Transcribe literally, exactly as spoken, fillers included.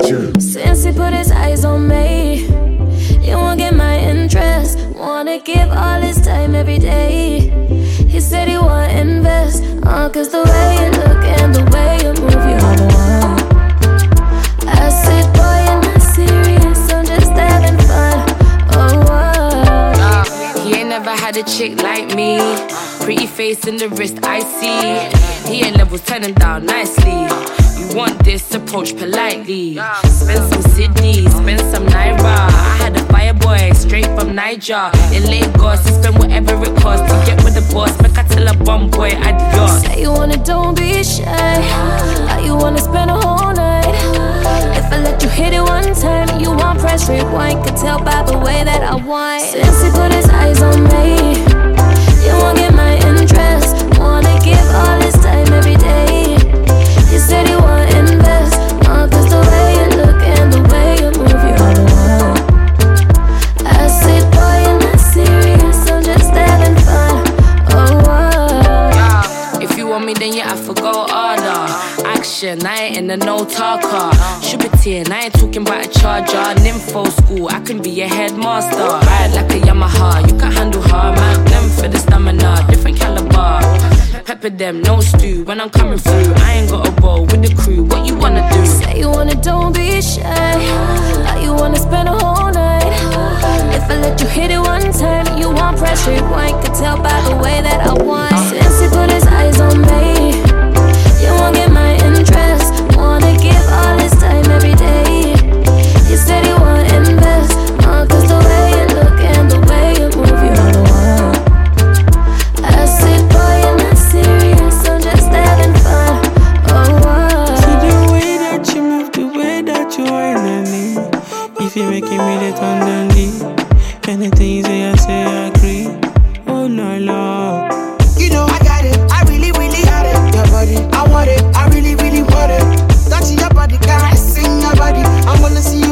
Since he put his eyes on me, he won't get my interest. Wanna give all his time every day. He said he wanna invest, uh, cause the way you look and the way you move, you are the one. I said, boy, you're not serious, I'm just having fun. Oh, oh. He ain't never had a chick like me. Pretty face in the wrist, I see. He ain't levels, turn him down nicely. You want this, approach politely. Spend some Sydney, spend some Naira. I had a fire boy straight from Niger. In Lagos, he spend whatever it costs to get with the boss. Make I tell a bum boy adios. Say you wanna, don't be shy. How you wanna spend a whole night? If I let you hit it one time, you want press rewind. Could tell by the way that I whine. Since he put his eyes on me, you won't get my interest. Wanna give all his time every day. He said he wanna invest, uh, cause the way you look and the way you move, you are the one. I said, boy, you're not serious, I'm just having fun. Oh, oh. If you want me, then you have to go harder. Action, I ain't in the no talker. Sugartin, I ain't talking about a charger. Nympho school, I can be a headmaster. Ride like a Yamaha, you can handle her. Magnum for the stamina, different caliber. Pepper them, no stew. When I'm coming through, I ain't got a roll with the crew. What you wanna do? Say you wanna, don't be shy. How you wanna spend a whole night? If I let you hit it one time, you want press rewind. Could tell by the way that I whine. Since he put his eyes on me, you won't get my interest. Wanna give all his time every day. He said he wanna invest, uh, cause the way you look and the way you move, you are the one. I said, boy, you're not serious, I'm just having fun. Oh, oh. See the way that you move, the way that you whine on me. If you're making me the underneath, anything you say, I say I agree. Oh no, no. You know I got it, I really, really got it. Your body, I want it, I really, really want it. Touching your body, caressing your body, I wanna see you